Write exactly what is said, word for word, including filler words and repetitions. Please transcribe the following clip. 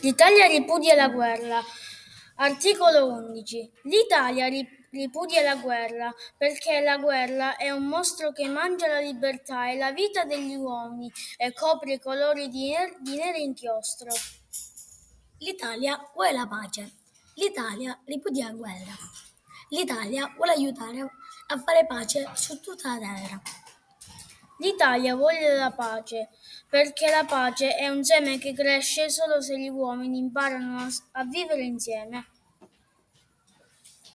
L'Italia ripudia la guerra. Articolo undici. L'Italia ripudia la guerra perché la guerra è un mostro che mangia la libertà e la vita degli uomini e copre i colori di, ner- di nero inchiostro. L'Italia vuole la pace. L'Italia ripudia la guerra. L'Italia vuole aiutare a fare pace su tutta la terra. L'Italia vuole la pace perché la pace è un seme che cresce solo se gli uomini imparano a, a vivere insieme.